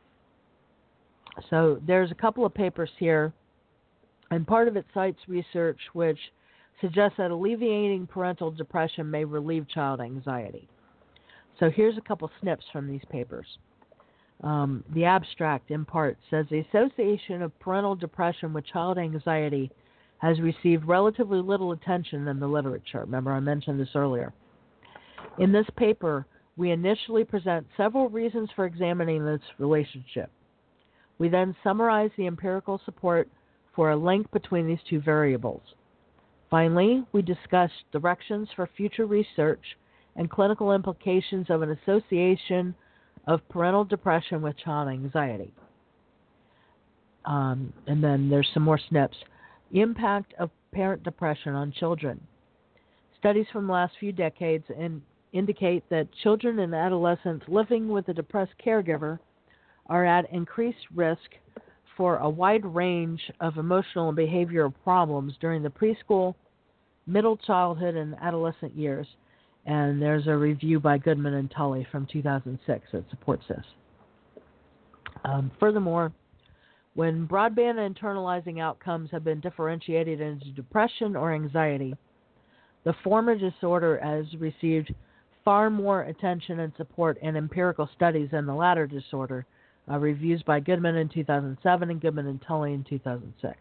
So there's a couple of papers here, and part of it cites research which suggests that alleviating parental depression may relieve child anxiety. So here's a couple snips from these papers. The abstract, in part, says the association of parental depression with child anxiety has received relatively little attention in the literature. Remember, I mentioned this earlier. In this paper, we initially present several reasons for examining this relationship. We then summarize the empirical support for a link between these two variables. Finally, we discuss directions for future research and clinical implications of an association of parental depression with child anxiety. And then there's some more snips. Impact of parent depression on children. Studies from the last few decades indicate that children and adolescents living with a depressed caregiver are at increased risk for a wide range of emotional and behavioral problems during the preschool, middle childhood, and adolescent years. And there's a review by Goodman and Tully from 2006 that supports this. Furthermore, when broadband internalizing outcomes have been differentiated into depression or anxiety, the former disorder has received far more attention and support in empirical studies than the latter disorder, reviews by Goodman in 2007 and Goodman and Tully in 2006.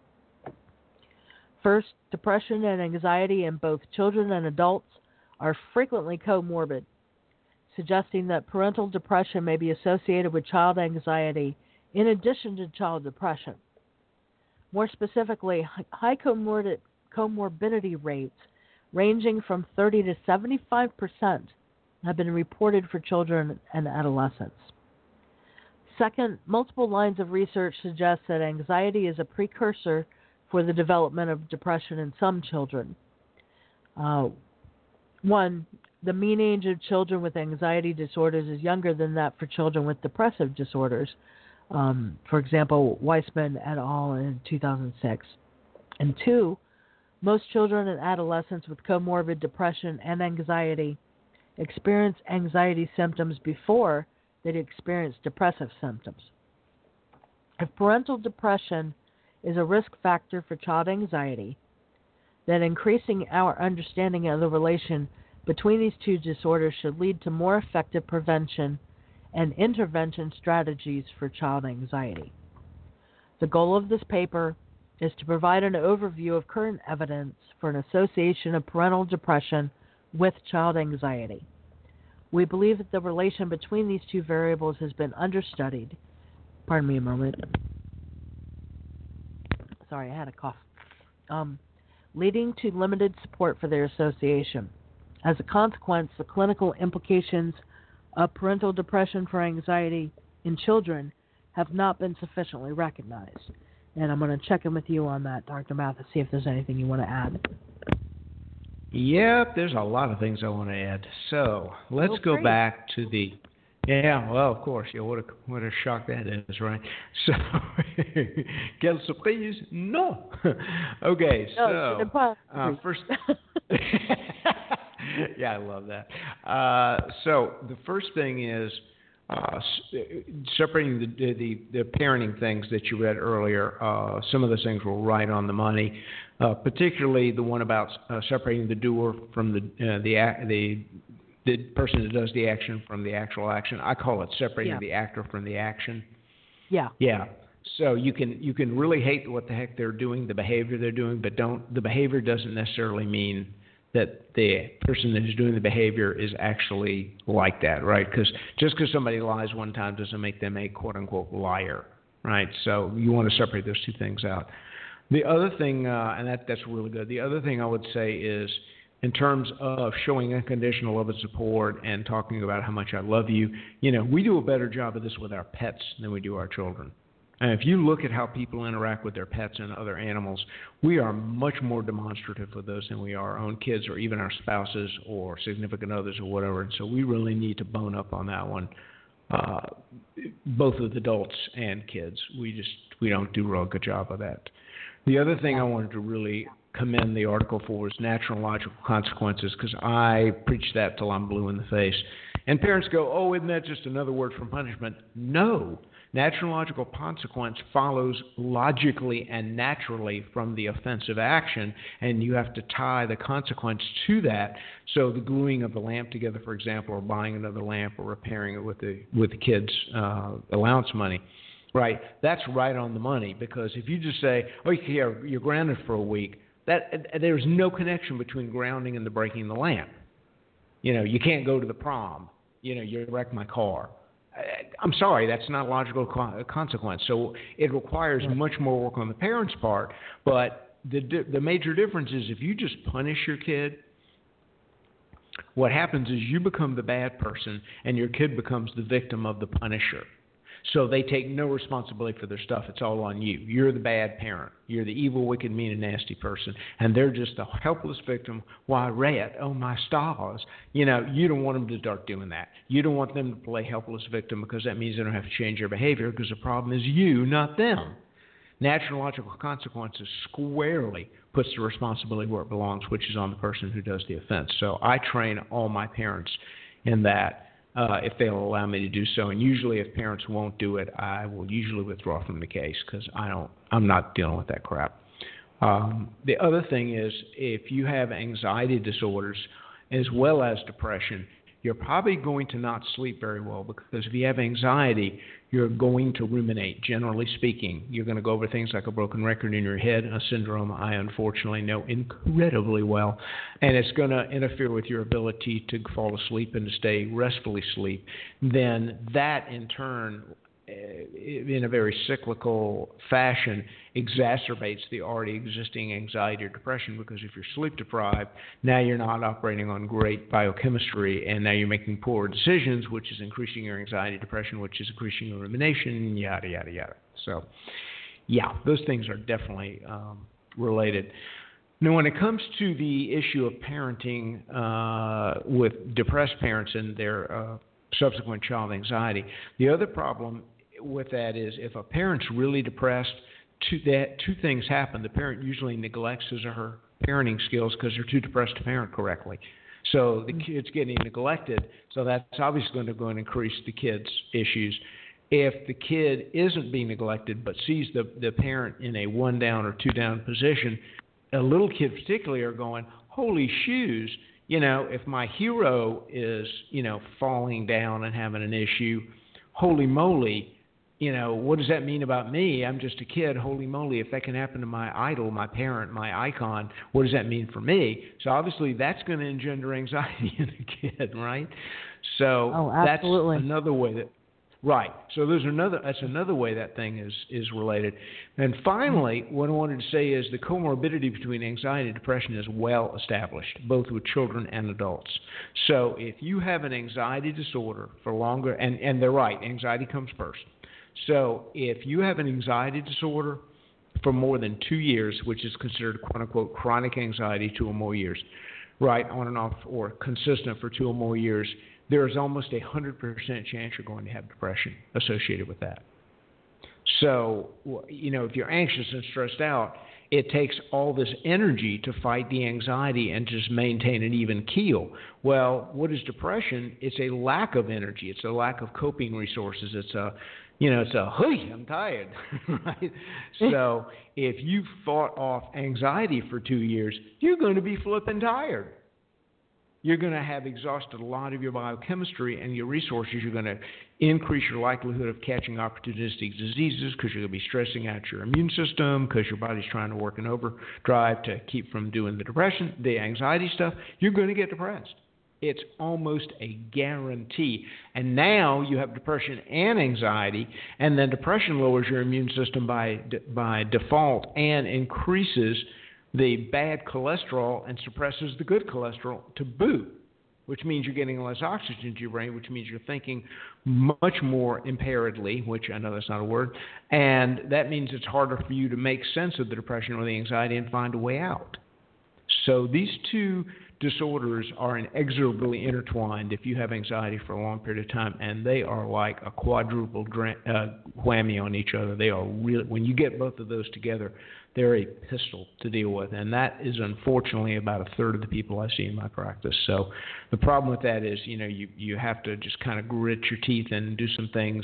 First, depression and anxiety in both children and adults are frequently comorbid, suggesting that parental depression may be associated with child anxiety in addition to child depression. More specifically, high comorbidity rates ranging from 30 to 75% have been reported for children and adolescents. Second, multiple lines of research suggest that anxiety is a precursor for the development of depression in some children. One, the mean age of children with anxiety disorders is younger than that for children with depressive disorders. For example, Weissman et al. In 2006. And two, most children and adolescents with comorbid depression and anxiety experience anxiety symptoms before they experience depressive symptoms. If parental depression is a risk factor for child anxiety, then increasing our understanding of the relation between these two disorders should lead to more effective prevention and intervention strategies for child anxiety. The goal of this paper is to provide an overview of current evidence for an association of parental depression with child anxiety. We believe that the relation between these two variables has been understudied. Pardon me a moment. Sorry, I had a cough. Leading to limited support for their association. As a consequence, the clinical implications of parental depression for anxiety in children have not been sufficiently recognized. And I'm going to check in with you on that, Dr. Mathis, see if there's anything you want to add. Yep, there's a lot of things I want to add. So let's go back to the... Yeah, well, of course. Yeah, what a shock that is, right? So, quelle surprise? No. Okay, so first... Yeah, I love that. So the first thing is separating the parenting things that you read earlier. Some of those things were right on the money, particularly the one about separating the doer from the person that does the action from the actual action. I call it separating the actor from the action. Yeah. Yeah. So you can really hate what the heck they're doing, the behavior they're doing, but the behavior doesn't necessarily mean that the person that is doing the behavior is actually like that, right? Because just because somebody lies one time doesn't make them a quote-unquote liar, right? So you want to separate those two things out. The other thing, and that's really good, the other thing I would say is in terms of showing unconditional love and support and talking about how much I love you, we do a better job of this with our pets than we do our children. And if you look at how people interact with their pets and other animals, we are much more demonstrative with those than we are our own kids or even our spouses or significant others or whatever. And so we really need to bone up on that one, both with adults and kids. We don't do a real good job of that. The other thing I wanted to really commend the article for is natural and logical consequences, because I preach that till I'm blue in the face. And parents go, oh, isn't that just another word for punishment? No. Natural and logical consequence follows logically and naturally from the offensive action, and you have to tie the consequence to that. So the gluing of the lamp together, for example, or buying another lamp or repairing it with the kids' allowance money, right? That's right on the money, because if you just say, oh, you're grounded for a week, there's no connection between grounding and the breaking the lamp. You can't go to the prom. You wrecked my car. I'm sorry, that's not a logical consequence. So it requires much more work on the parents' part. But the major difference is if you just punish your kid, What happens is you become the bad person and your kid becomes the victim of the punisher. So they take no responsibility for their stuff. It's all on you. You're the bad parent. You're the evil, wicked, mean, and nasty person. And they're just a helpless victim. Why, Red? Oh, my stars. You don't want them to start doing that. You don't want them to play helpless victim because that means they don't have to change their behavior because the problem is you, not them. Natural logical consequences squarely puts the responsibility where it belongs, which is on the person who does the offense. So I train all my parents in that. If they'll allow me to do so. And usually if parents won't do it, I will usually withdraw from the case because I'm not dealing with that crap. The other thing is if you have anxiety disorders as well as depression, you're probably going to not sleep very well because if you have anxiety, you're going to ruminate, generally speaking. You're going to go over things like a broken record in your head, a syndrome I unfortunately know incredibly well, and it's going to interfere with your ability to fall asleep and to stay restfully asleep. Then that, in turn, in a very cyclical fashion, exacerbates the already existing anxiety or depression because if you're sleep deprived, now you're not operating on great biochemistry and now you're making poor decisions, which is increasing your anxiety, depression, which is increasing your rumination, yada, yada, yada. So, yeah, those things are definitely related. Now, when it comes to the issue of parenting with depressed parents and their subsequent child anxiety, the other problem with that is if a parent's really depressed, two things happen. The parent usually neglects his or her parenting skills because they're too depressed to parent correctly. So the kid's getting neglected, so that's obviously going to increase the kid's issues. If the kid isn't being neglected but sees the parent in a one down or two down position, a little kid particularly are going, holy shoes, if my hero is, falling down and having an issue, holy moly, what does that mean about me? I'm just a kid. Holy moly, if that can happen to my idol, my parent, my icon, what does that mean for me? So obviously that's going to engender anxiety in a kid, right? So that's another way that, right. So that's another way that thing is related. And finally, what I wanted to say is the comorbidity between anxiety and depression is well established, both with children and adults. So if you have an anxiety disorder for longer, and they're right, anxiety comes first. So if you have an anxiety disorder for more than 2 years, which is considered quote-unquote chronic anxiety, 2 or more years, right, on and off, or consistent for 2 or more years, there is almost 100% chance you're going to have depression associated with that. So, if you're anxious and stressed out, it takes all this energy to fight the anxiety and just maintain an even keel. Well, what is depression? It's a lack of energy. It's a lack of coping resources. It's hey, I'm tired, right? So if you fought off anxiety for 2 years, you're going to be flipping tired. You're going to have exhausted a lot of your biochemistry and your resources. You're going to increase your likelihood of catching opportunistic diseases because you're going to be stressing out your immune system because your body's trying to work in overdrive to keep from doing the anxiety stuff. You're going to get depressed. It's almost a guarantee. And now you have depression and anxiety, and then depression lowers your immune system by default and increases the bad cholesterol and suppresses the good cholesterol to boot, which means you're getting less oxygen to your brain, which means you're thinking much more impairedly, which I know that's not a word, and that means it's harder for you to make sense of the depression or the anxiety and find a way out. So these two disorders are inexorably intertwined if you have anxiety for a long period of time, and they are like a quadruple whammy on each other. They are really, when you get both of those together, they're a pistol to deal with, and that is unfortunately about a third of the people I see in my practice. So the problem with that is, you have to just kind of grit your teeth and do some things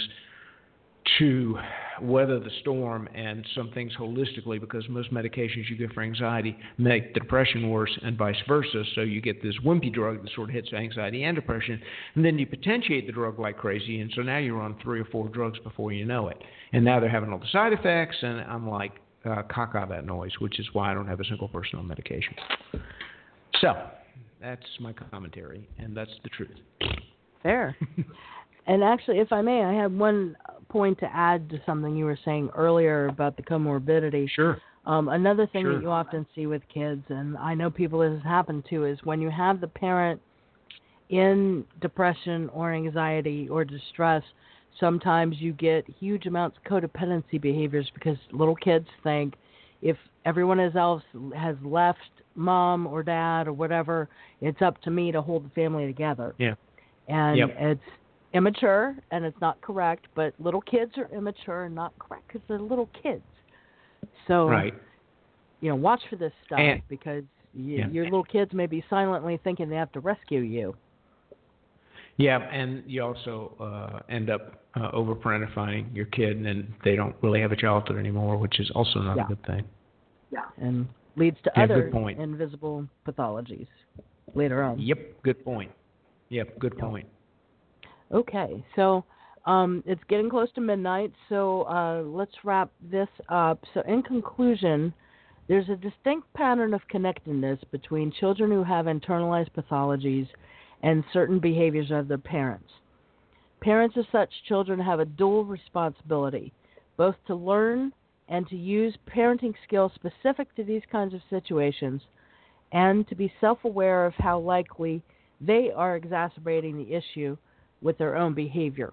to weather the storm and some things holistically, because most medications you get for anxiety make the depression worse and vice versa. So you get this wimpy drug that sort of hits anxiety and depression, and then you potentiate the drug like crazy, and so now you're on 3 or 4 drugs before you know it. And now they're having all the side effects, and I'm like, caca that noise, which is why I don't have a single person on medication. So that's my commentary, and that's the truth. Fair. And actually, if I may, I have one point to add to something you were saying earlier about the comorbidity. Sure. Another thing that you often see with kids, and I know people this has happened to, is when you have the parent in depression or anxiety or distress, sometimes you get huge amounts of codependency behaviors because little kids think if everyone else has left mom or dad or whatever, it's up to me to hold the family together. Yeah. And Yep. it's immature and it's not correct, but little kids are immature and not correct because they're little kids. So, Right. Watch for this stuff because Yeah. your little kids may be silently thinking they have to rescue you. Yeah, and you also end up over-parentifying your kid, and then they don't really have a childhood anymore, which is also not a good thing. Yeah, and leads to other invisible pathologies later on. Yep, good point. Point. Okay, so it's getting close to midnight, so let's wrap this up. So in conclusion, there's a distinct pattern of connectedness between children who have internalized pathologies and certain behaviors of their parents. Parents of such children have a dual responsibility, both to learn and to use parenting skills specific to these kinds of situations, and to be self-aware of how likely they are exacerbating the issue with their own behavior.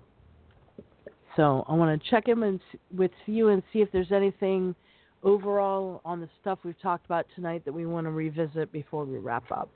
So I want to check in with you and see if there's anything overall on the stuff we've talked about tonight that we want to revisit before we wrap up.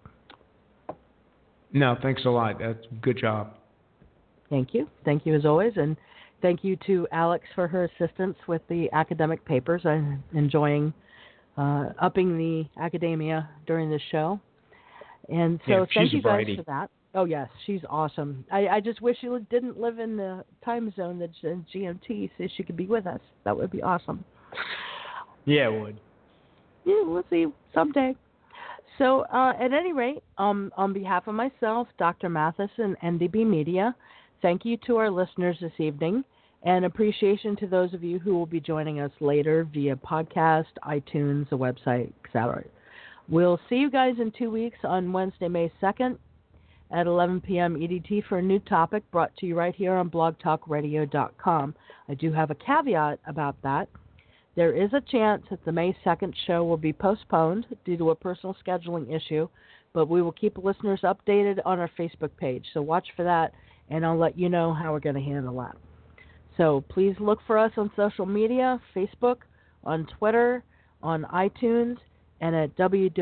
No, thanks a lot. That's good job. Thank you. Thank you as always. And thank you to Alex for her assistance with the academic papers. I'm enjoying upping the academia during this show. And so thank you guys for that. Oh, yes, she's awesome. I just wish she didn't live in the time zone that's in GMT so she could be with us. That would be awesome. Yeah, it would. Yeah, we'll see someday. So, at any rate, on behalf of myself, Dr. Mathis, and NDB Media, thank you to our listeners this evening, and appreciation to those of you who will be joining us later via podcast, iTunes, the website, etc. We'll see you guys in 2 weeks on Wednesday, May 2nd at 11 p.m. EDT for a new topic brought to you right here on blogtalkradio.com. I do have a caveat about that. There is a chance that the May 2nd show will be postponed due to a personal scheduling issue, but we will keep listeners updated on our Facebook page. So watch for that, and I'll let you know how we're going to handle that. So please look for us on social media, Facebook, on Twitter, on iTunes, and at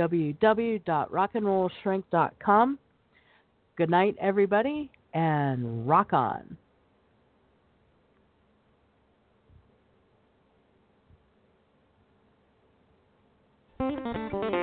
www.rockandrollshrink.com. Good night, everybody, and rock on. Thank you.